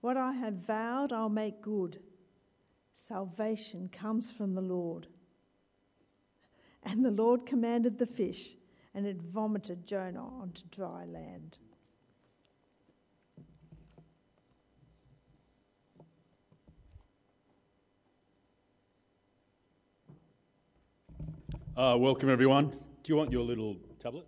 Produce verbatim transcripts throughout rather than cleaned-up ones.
What I have vowed, I'll make good. Salvation comes from the Lord. And the Lord commanded the fish, and it vomited Jonah onto dry land. Uh, welcome, everyone. Do you want your little tablet?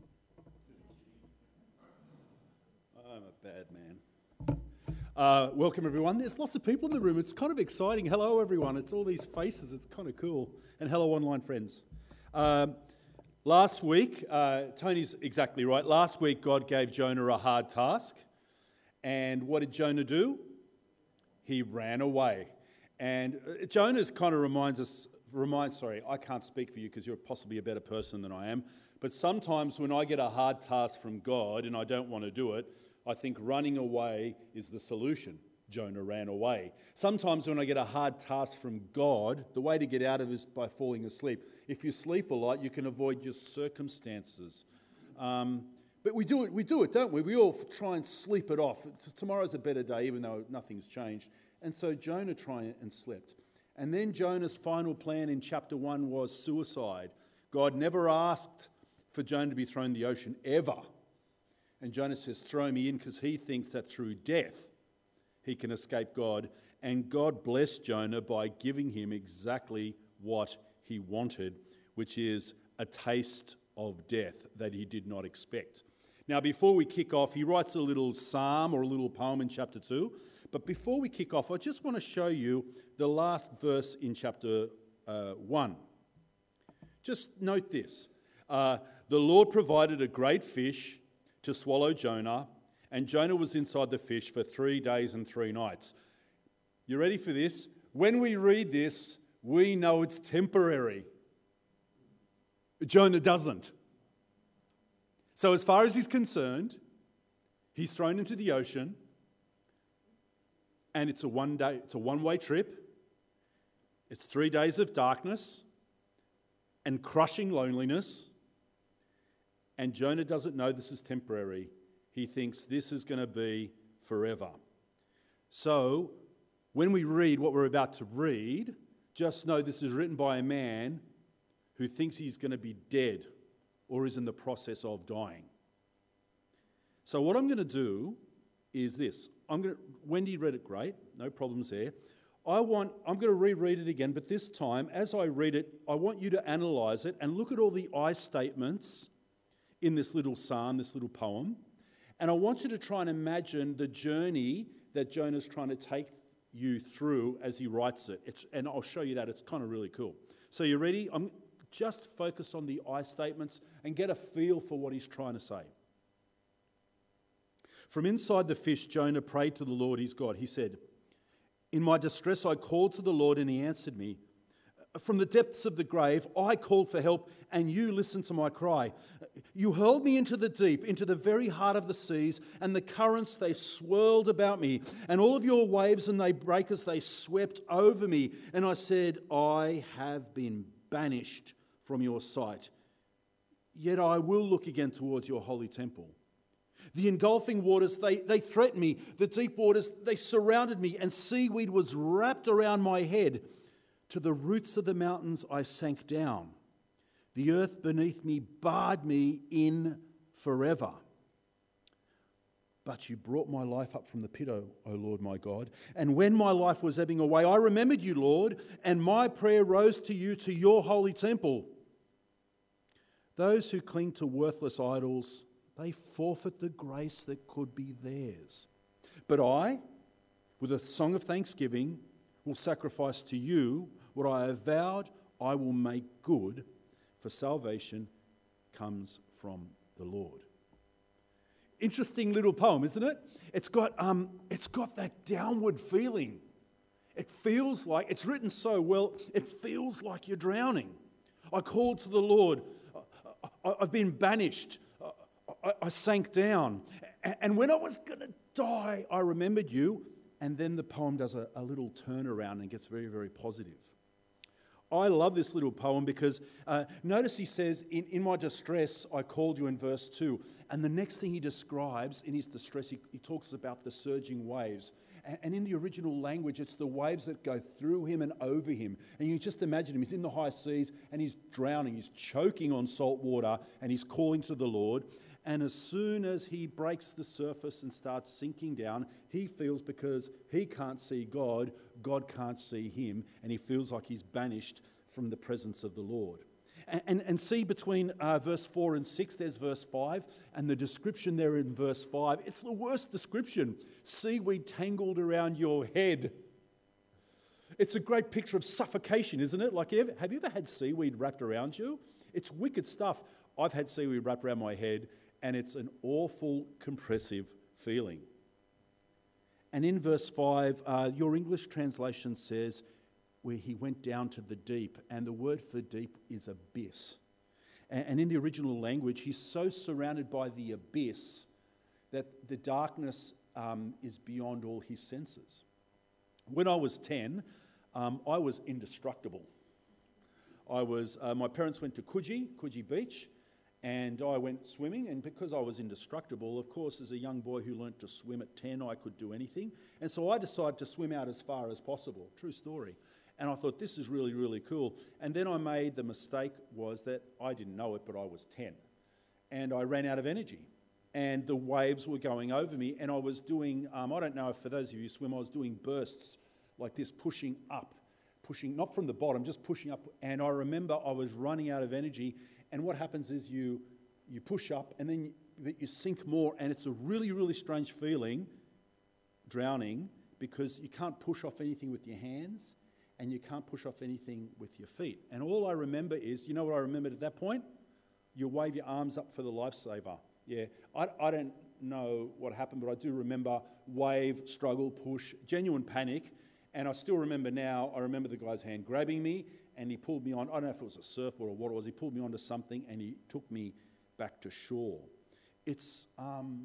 I'm a bad man. Uh, welcome, everyone. There's lots of people in the room. It's kind of exciting. Hello, everyone. It's all these faces. It's kind of cool. And hello, online friends. Um, last week, uh, Tony's exactly right. Last week, God gave Jonah a hard task. And what did Jonah do? He ran away. And Jonah kind of reminds us Remind, sorry, I can't speak for you because you're possibly a better person than I am, but sometimes when I get a hard task from God and I don't want to do it, I think running away is the solution. Jonah ran away. Sometimes when I get a hard task from God, the way to get out of it is by falling asleep. If you sleep a lot, you can avoid your circumstances. Um, but we do it, we do it, don't we? We all try and sleep it off. Tomorrow's a better day, even though nothing's changed. And so Jonah tried and slept. And then Jonah's final plan in chapter one was suicide. God never asked for Jonah to be thrown in the ocean, ever. And Jonah says, throw me in, because he thinks that through death he can escape God. And God blessed Jonah by giving him exactly what he wanted, which is a taste of death that he did not expect. Now, before we kick off, he writes a little psalm or a little poem in chapter two. But before we kick off, I just want to show you the last verse in chapter uh, one. Just note this. Uh, the Lord provided a great fish to swallow Jonah, and Jonah was inside the fish for three days and three nights. You ready for this? When we read this, we know it's temporary. Jonah doesn't. So as far as he's concerned, he's thrown into the ocean, and it's a one day, it's a one-way trip. It's three days of darkness and crushing loneliness. And Jonah doesn't know this is temporary. He thinks this is going to be forever. So when we read what we're about to read, just know this is written by a man who thinks he's going to be dead or is in the process of dying. So what I'm going to do is this. I'm going to, Wendy read it great, no problems there. I want, I'm going to reread it again, but this time, as I read it, I want you to analyse it and look at all the I statements in this little psalm, this little poem, and I want you to try and imagine the journey that Jonah's trying to take you through as he writes it. It's, and I'll show you that. It's kind of really cool. So you ready? I'm just focus on the I statements and get a feel for what he's trying to say. From inside the fish, Jonah prayed to the Lord his God. He said, in my distress I called to the Lord and he answered me. From the depths of the grave I called for help and you listened to my cry. You hurled me into the deep, into the very heart of the seas, and the currents, they swirled about me. And all of your waves and they breakers, they swept over me. And I said, I have been banished from your sight. Yet I will look again towards your holy temple. The engulfing waters, they, they threatened me. The deep waters, they surrounded me, and seaweed was wrapped around my head. To the roots of the mountains I sank down. The earth beneath me barred me in forever. But you brought my life up from the pit, O, o Lord my God. And when my life was ebbing away, I remembered you, Lord, and my prayer rose to you, to your holy temple. Those who cling to worthless idols, they forfeit the grace that could be theirs. But I, with a song of thanksgiving, will sacrifice to you what I have vowed I will make good, for salvation comes from the Lord. Interesting little poem, isn't it? It's got, um, it's got that downward feeling. It feels like, it's written so well, it feels like you're drowning. I called to the Lord. I, I've been banished. I, I sank down. And when I was going to die, I remembered you. And then the poem does a, a little turnaround and gets very, very positive. I love this little poem because uh, notice he says, in, in my distress, I called you in verse two. And the next thing he describes in his distress, he, he talks about the surging waves. And, and in the original language, it's the waves that go through him and over him. And you just imagine him, he's in the high seas and he's drowning, he's choking on salt water and he's calling to the Lord. And as soon as he breaks the surface and starts sinking down, he feels, because he can't see God, God can't see him, and he feels like he's banished from the presence of the Lord. And, and, and see, between uh, verse four and six, there's verse five, and the description there in verse five, it's the worst description. Seaweed tangled around your head. It's a great picture of suffocation, isn't it? Like, have you ever had seaweed wrapped around you? It's wicked stuff. I've had seaweed wrapped around my head, and it's an awful, compressive feeling. And in verse five, uh, your English translation says, where he went down to the deep, and the word for deep is abyss. And, and in the original language, he's so surrounded by the abyss that the darkness um, is beyond all his senses. When I was ten, um, I was indestructible. I was, uh, my parents went to Coogee, Coogee Beach, and I went swimming, and because I was indestructible, of course, as a young boy who learnt to swim at ten, I could do anything. And so I decided to swim out as far as possible. True story. And I thought, this is really, really cool. And then I made the mistake was that I didn't know it, but I was ten. And I ran out of energy. And the waves were going over me, and I was doing, um, I don't know if for those of you who swim, I was doing bursts like this, pushing up, pushing, not from the bottom, just pushing up. And I remember I was running out of energy. And what happens is you you push up and then you, you sink more, and it's a really, really strange feeling, drowning, because you can't push off anything with your hands and you can't push off anything with your feet. And all I remember is, you know what I remembered at that point? You wave your arms up for the lifesaver. Yeah, I, I don't know what happened, but I do remember wave, struggle, push, genuine panic. And I still remember now, I remember the guy's hand grabbing me, and he pulled me on, I don't know if it was a surfboard or what it was, he pulled me onto something and he took me back to shore. It's, um,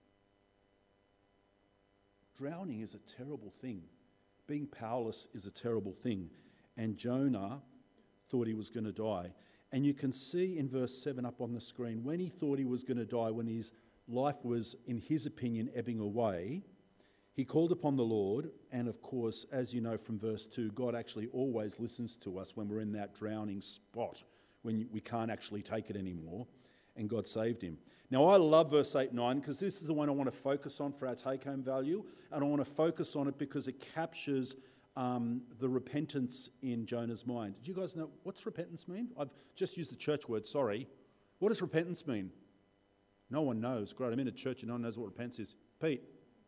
drowning is a terrible thing. Being powerless is a terrible thing. And Jonah thought he was going to die. And you can see in verse seven up on the screen, when he thought he was going to die, when his life was, in his opinion, ebbing away, he called upon the Lord, and of course, as you know from verse two, God actually always listens to us when we're in that drowning spot, when we can't actually take it anymore, and God saved him. Now, I love verse eight and nine, because this is the one I want to focus on for our take-home value, and I want to focus on it because it captures um, the repentance in Jonah's mind. Did you guys know, what's repentance mean? I've just used the church word, sorry. What does repentance mean? No one knows. Great, I'm in a church and no one knows what repentance is. Pete?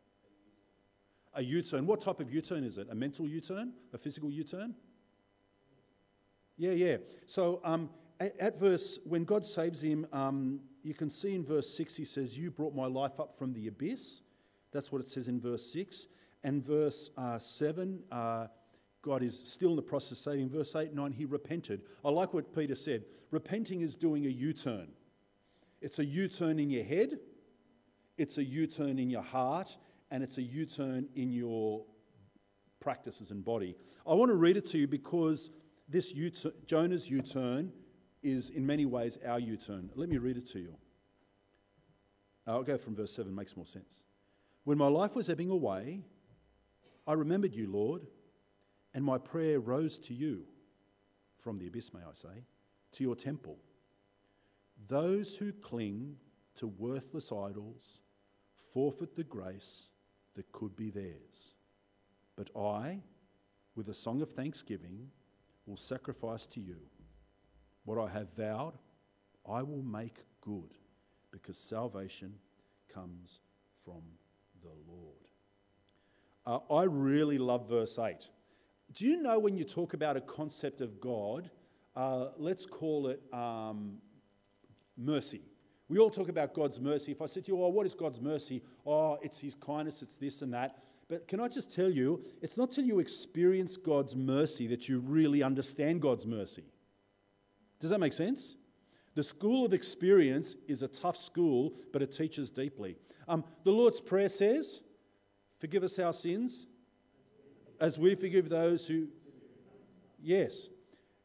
A U-turn. What type of U-turn is it? A mental U-turn? A physical U-turn? Yeah, yeah. So um, at, at verse, when God saves him, um, you can see in verse six, he says, you brought my life up from the abyss. That's what it says in verse six. And verse uh, seven, uh, God is still in the process of saving. Verse eight and nine, he repented. I like what Peter said. Repenting is doing a U-turn. It's a U-turn in your head. It's a U-turn in your heart. And it's a U-turn in your practices and body. I want to read it to you because this U-turn, Jonah's U-turn is in many ways our U-turn. Let me read it to you. I'll go from verse seven, makes more sense. When my life was ebbing away, I remembered you, Lord, and my prayer rose to you, from the abyss, may I say, to your temple. Those who cling to worthless idols forfeit the grace that could be theirs. But I, with a song of thanksgiving, will sacrifice to you. What I have vowed, I will make good, because salvation comes from the Lord. Uh, I really love verse eight. Do you know when you talk about a concept of God, uh, let's call it um, mercy. We all talk about God's mercy. If I said to you, oh, what is God's mercy? Oh, it's his kindness, it's this and that. But can I just tell you, it's not till you experience God's mercy that you really understand God's mercy. Does that make sense? The school of experience is a tough school, but it teaches deeply. Um, the Lord's Prayer says, forgive us our sins as we forgive those who... Yes.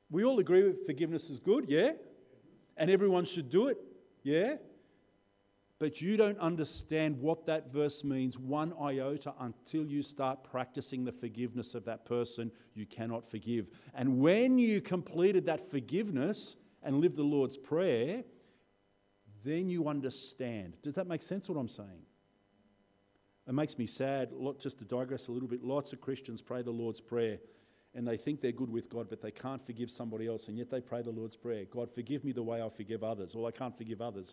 We all agree that forgiveness is good, yeah? And everyone should do it, yeah? But you don't understand what that verse means one iota until you start practicing the forgiveness of that person you cannot forgive. And when you completed that forgiveness and lived the Lord's Prayer, then you understand. Does that make sense what I'm saying? It makes me sad, just to digress a little bit, lots of Christians pray the Lord's Prayer and they think they're good with God, but they can't forgive somebody else, and yet they pray the Lord's Prayer. God, forgive me the way I forgive others, or I can't forgive others.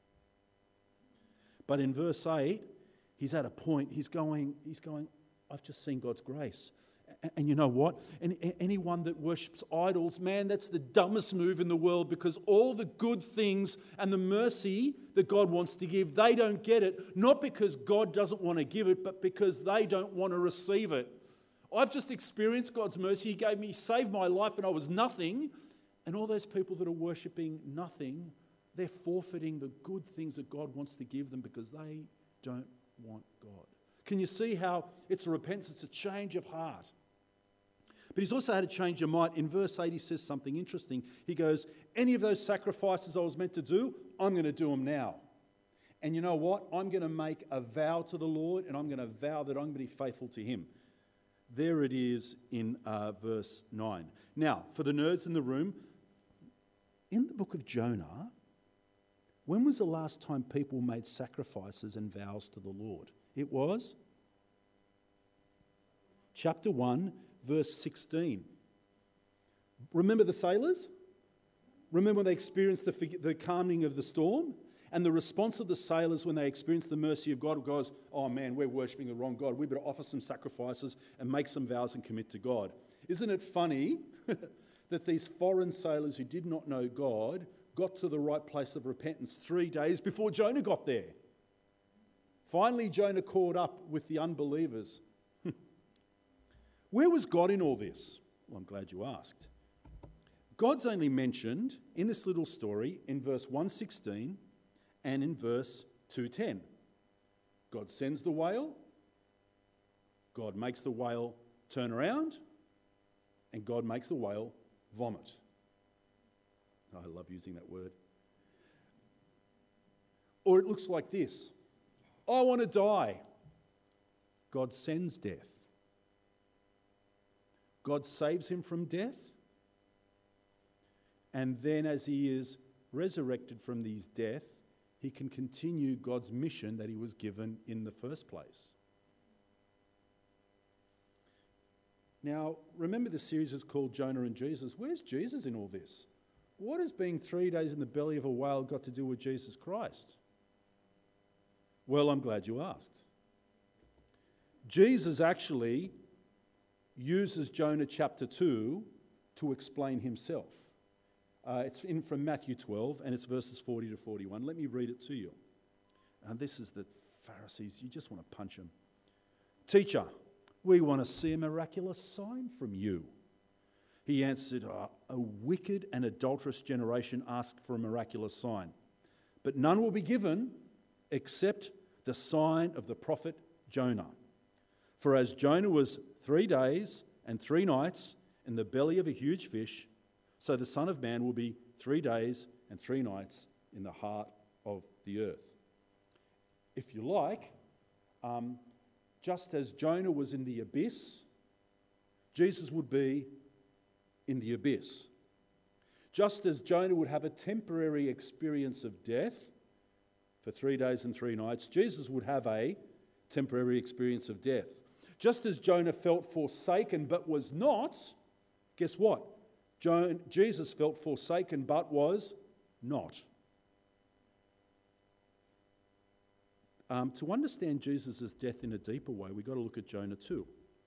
But in verse eight, he's at a point, he's going, he's going, I've just seen God's grace. And, and you know what? And, and anyone that worships idols, man, that's the dumbest move in the world, because all the good things and the mercy that God wants to give, they don't get it, not because God doesn't want to give it, but because they don't want to receive it. I've just experienced God's mercy. He gave me, he saved my life and I was nothing. And all those people that are worshipping nothing, they're forfeiting the good things that God wants to give them because they don't want God. Can you see how it's a repentance, it's a change of heart? But he's also had a change of mind. In verse eight, he says something interesting. He goes, any of those sacrifices I was meant to do, I'm going to do them now. And you know what? I'm going to make a vow to the Lord, and I'm going to vow that I'm going to be faithful to him. There it is in uh, verse nine. Now, for the nerds in the room, in the book of Jonah, when was the last time people made sacrifices and vows to the Lord? It was chapter one, verse sixteen. Remember the sailors? Remember when they experienced the, the calming of the storm? And the response of the sailors when they experienced the mercy of God goes, oh man, we're worshipping the wrong God. We better offer some sacrifices and make some vows and commit to God. Isn't it funny that these foreign sailors who did not know God got to the right place of repentance three days before Jonah got there? Finally, Jonah caught up with the unbelievers. Where was God in all this? Well, I'm glad you asked. God's only mentioned in this little story in verse one sixteen and in verse two ten. God sends the whale, God makes the whale turn around, and God makes the whale vomit. I love using that word. Or it looks like this. I want to die. God sends death. God saves him from death. And then as he is resurrected from his death, he can continue God's mission that he was given in the first place. Now, remember the series is called Jonah and Jesus. Where's Jesus in all this? What has being three days in the belly of a whale got to do with Jesus Christ? Well, I'm glad you asked. Jesus actually uses Jonah chapter two to explain himself. Uh, it's in from Matthew twelve, and it's verses forty to forty-one. Let me read it to you. And this is the Pharisees. You just want to punch them. Teacher, we want to see a miraculous sign from you. He answered, oh, a wicked and adulterous generation asked for a miraculous sign, but none will be given except the sign of the prophet Jonah. For as Jonah was three days and three nights in the belly of a huge fish, so the Son of Man will be three days and three nights in the heart of the earth. If you like, um, just as Jonah was in the abyss, Jesus would be in the abyss. Just as Jonah would have a temporary experience of death for three days and three nights, Jesus would have a temporary experience of death. Just as Jonah felt forsaken but was not, guess what? Jonah, Jesus felt forsaken but was not. Um, to understand Jesus' death in a deeper way, we've got to look at Jonah too.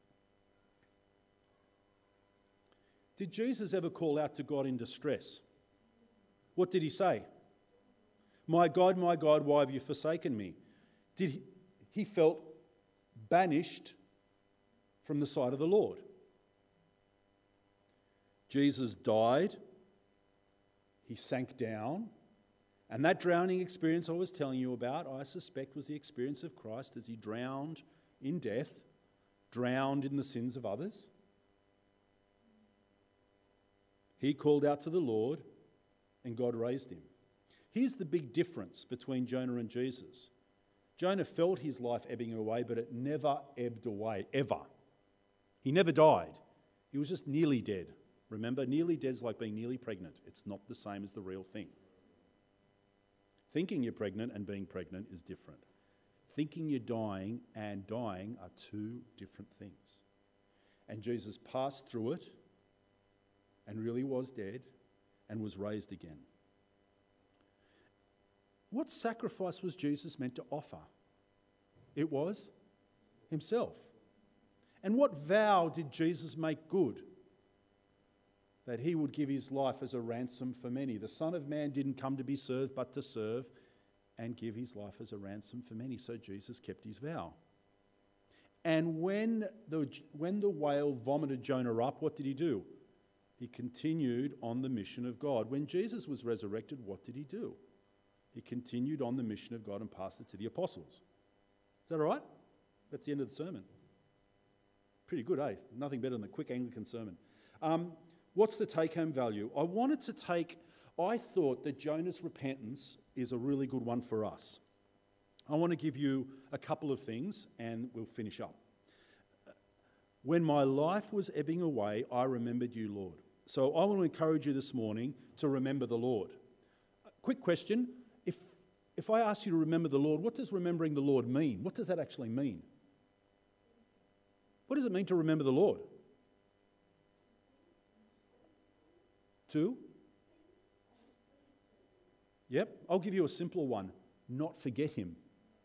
Did Jesus ever call out to God in distress? What did he say? My God, my God, why have you forsaken me? Did he, he felt banished from the sight of the Lord. Jesus died, he sank down, and that drowning experience I was telling you about, I suspect, was the experience of Christ as he drowned in death, drowned in the sins of others. He called out to the Lord, and God raised him. Here's the big difference between Jonah and Jesus. Jonah felt his life ebbing away, but it never ebbed away, ever. He never died. He was just nearly dead. Remember, nearly dead is like being nearly pregnant. It's not the same as the real thing. Thinking you're pregnant and being pregnant is different. Thinking you're dying and dying are two different things. And Jesus passed through it and really was dead and was raised again. What sacrifice was Jesus meant to offer? It was himself. And what vow did Jesus make good? That he would give his life as a ransom for many. The Son of Man didn't come to be served, but to serve and give his life as a ransom for many. So Jesus kept his vow. And when the, when the whale vomited Jonah up, what did he do? He continued on the mission of God. When Jesus was resurrected, what did he do? He continued on the mission of God and passed it to the apostles. Is that all right? That's the end of the sermon. Pretty good, eh? Nothing better than a quick Anglican sermon. Um, what's the take-home value? I wanted to take... I thought that Jonah's repentance is a really good one for us. I want to give you a couple of things and we'll finish up. When my life was ebbing away, I remembered you, Lord. So I want to encourage you this morning to remember the Lord. Quick question. If, if I ask you to remember the Lord, what does remembering the Lord mean? What does that actually mean? What does it mean to remember the Lord? To? Yep, I'll give you a simpler one. Not forget him.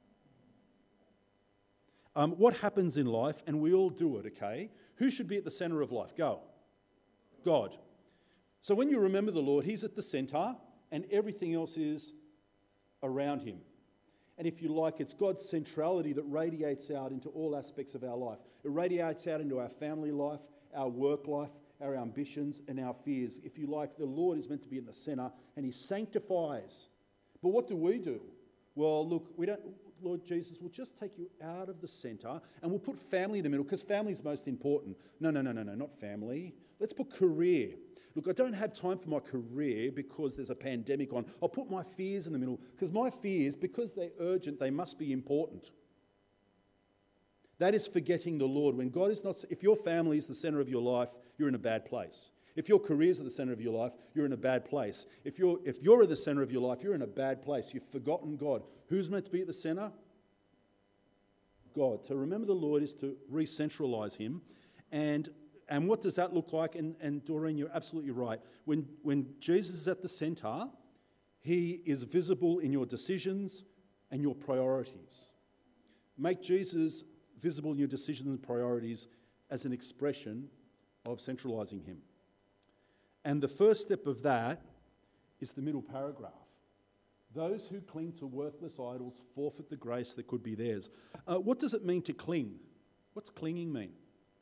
Um, what happens in life, and we all do it, okay? Who should be at the centre of life? Go. God. So when you remember the Lord, he's at the centre and everything else is around him. And if you like, it's God's centrality that radiates out into all aspects of our life. It radiates out into our family life, our work life, our ambitions and our fears. If you like, the Lord is meant to be in the centre and he sanctifies. But what do we do? Well, look, we don't... Lord Jesus, we'll just take you out of the centre and we'll put family in the middle because family is most important. No, no, no, no, no, not family. Let's put career. Look, I don't have time for my career because there's a pandemic on. I'll put my fears in the middle because my fears, because they're urgent, they must be important. That is forgetting the Lord. When God is not, if your family is the centre of your life, you're in a bad place. If your career is at the centre of your life, you're in a bad place. If you're, if you're at the centre of your life, you're in a bad place. You've forgotten God. Who's meant to be at the centre? God. To remember the Lord is to re-centralise him. And, and what does that look like? And, and Doreen, you're absolutely right. When, when Jesus is at the centre, he is visible in your decisions and your priorities. Make Jesus visible in your decisions and priorities as an expression of centralising him. And the first step of that is the middle paragraph. Those who cling to worthless idols forfeit the grace that could be theirs. Uh, what does it mean to cling? What's clinging mean?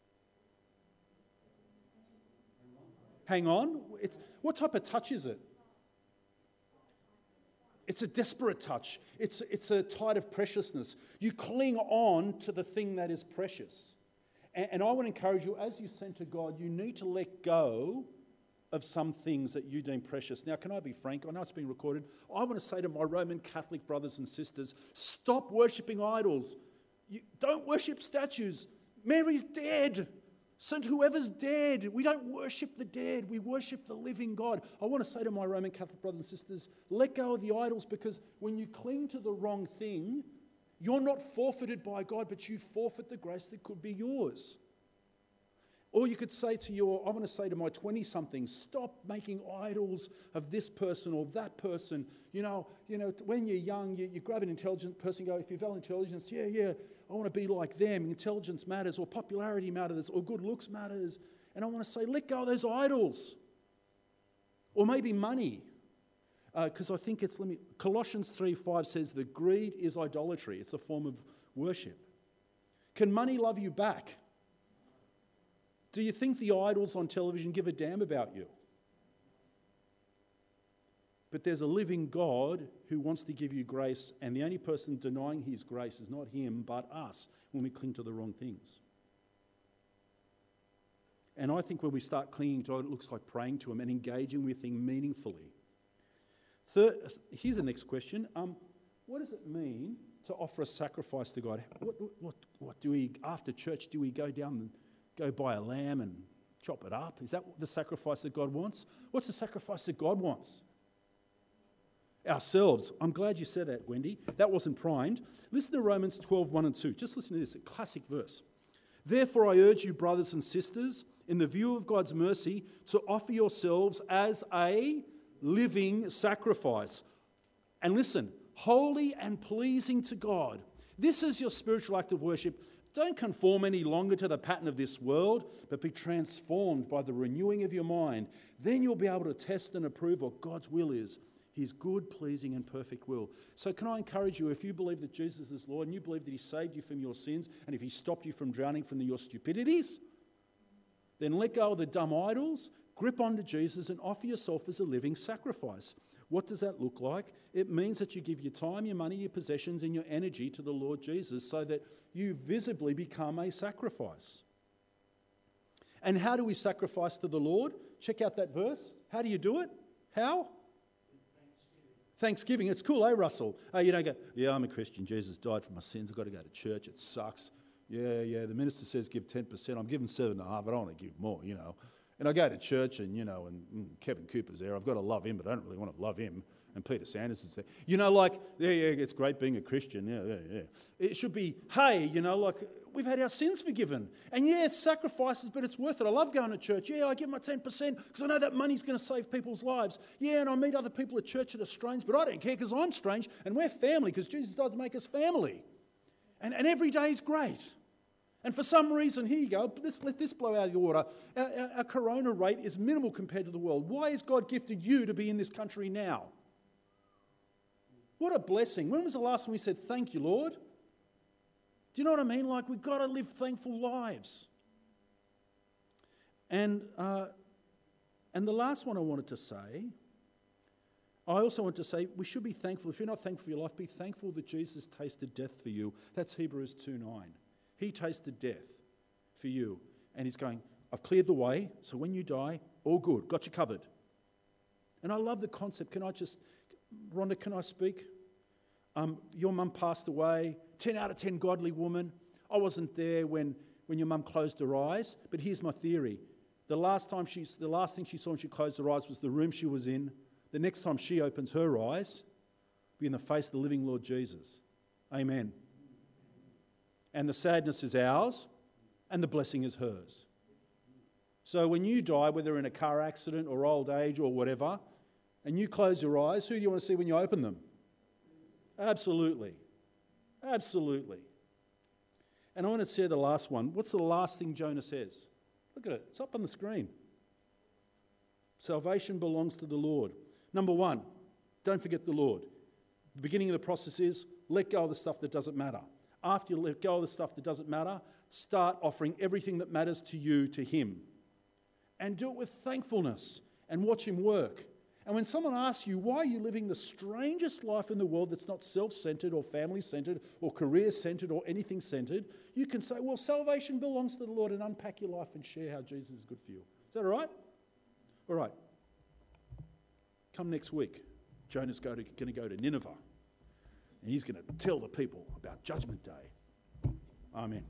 Hang on. It's, what type of touch is it? It's a desperate touch. It's, it's a tide of preciousness. You cling on to the thing that is precious. And, and I want to encourage you, as you centre God, you need to let go of some things that you deem precious. Now, can I be frank? I know it's being recorded. I want to say to my Roman Catholic brothers and sisters, stop worshipping idols. You don't worship statues. Mary's dead. Saint whoever's dead. We don't worship the dead. We worship the living God. I want to say to my Roman Catholic brothers and sisters, let go of the idols, because when you cling to the wrong thing, you're not forfeited by God, but you forfeit the grace that could be yours. Or you could say to your, I want to say to my twenty-somethings, stop making idols of this person or that person. You know, you know, when you're young, you, you grab an intelligent person and go, if you value intelligence, yeah, yeah, I want to be like them. Intelligence matters, or popularity matters, or good looks matters. And I want to say, let go of those idols. Or maybe money. Because uh, I think it's, let me, Colossians three five says that greed is idolatry. It's a form of worship. Can money love you back? Do you think the idols on television give a damn about you? But there's a living God who wants to give you grace, and the only person denying his grace is not him, but us, when we cling to the wrong things. And I think when we start clinging to God, it looks like praying to him and engaging with him meaningfully. Third, here's the next question. Um, what does it mean to offer a sacrifice to God? What, what, what do we, after church, do we go down and go buy a lamb and chop it up? Is that the sacrifice that God wants? What's the sacrifice that God wants? Ourselves. I'm glad you said that, Wendy. That wasn't primed. Listen to Romans twelve, one and two. Just listen to this, a classic verse. Therefore I urge you, brothers and sisters, in the view of God's mercy, to offer yourselves as a living sacrifice. And listen, holy and pleasing to God. This is your spiritual act of worship. Don't conform any longer to the pattern of this world, but be transformed by the renewing of your mind. Then you'll be able to test and approve what God's will is, his good, pleasing and perfect will. So can I encourage you, if you believe that Jesus is Lord and you believe that he saved you from your sins and if he stopped you from drowning from the, your stupidities, then let go of the dumb idols, grip onto Jesus and offer yourself as a living sacrifice. What does that look like? It means that you give your time, your money, your possessions and your energy to the Lord Jesus so that you visibly become a sacrifice. And how do we sacrifice to the Lord? Check out that verse. How do you do it? How? Thanksgiving. It's cool, eh, Russell? Uh, you don't go, yeah, I'm a Christian. Jesus died for my sins. I've got to go to church. It sucks. Yeah, yeah, the minister says give ten percent. I'm giving seven and a half. I don't want to give more, you know. And I go to church and, you know, and mm, Kevin Cooper's there. I've got to love him, but I don't really want to love him. And Peter Sanders is there. You know, like, yeah, yeah, it's great being a Christian. Yeah, yeah, yeah. It should be, hey, you know, like, we've had our sins forgiven. And yeah, it's sacrifices, but it's worth it. I love going to church. Yeah, I give my ten percent because I know that money's going to save people's lives. Yeah, and I meet other people at church that are strange, but I don't care because I'm strange. And we're family because Jesus died to make us family. And, and every day is great. And for some reason, here you go, let's let this blow out of the water. Our, our, our corona rate is minimal compared to the world. Why has God gifted you to be in this country now? What a blessing. When was the last time we said, thank you, Lord? Do you know what I mean? Like, we've got to live thankful lives. And, uh, and the last one I wanted to say, I also want to say we should be thankful. If you're not thankful for your life, be thankful that Jesus tasted death for you. That's Hebrews two nine. He tasted death for you. And he's going, I've cleared the way, so when you die, all good, got you covered. And I love the concept. Can I just, Rhonda, can I speak? Um, your mum passed away, ten out of ten godly woman. I wasn't there when, when your mum closed her eyes, but here's my theory. The last time she, the last thing she saw when she closed her eyes was the room she was in. The next time she opens her eyes, be in the face of the living Lord Jesus. Amen. And the sadness is ours, and the blessing is hers. So when you die, whether in a car accident or old age or whatever, and you close your eyes, who do you want to see when you open them? Absolutely. Absolutely. And I want to say the last one. What's the last thing Jonah says? Look at it. It's up on the screen. Salvation belongs to the Lord. Number one, don't forget the Lord. The beginning of the process is let go of the stuff that doesn't matter. After you let go of the stuff that doesn't matter, start offering everything that matters to you to him. And do it with thankfulness and watch him work. And when someone asks you, why are you living the strangest life in the world that's not self-centered or family-centered or career-centered or anything-centered, you can say, well, salvation belongs to the Lord, and unpack your life and share how Jesus is good for you. Is that all right? All right. Come next week, Jonah's going to go to Nineveh. And he's going to tell the people about Judgment Day. Amen.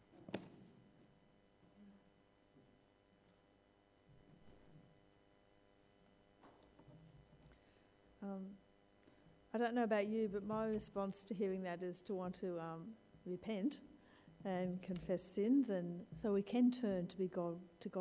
Um, I don't know about you, but my response to hearing that is to want to um, repent and confess sins, and so we can turn to be God to God.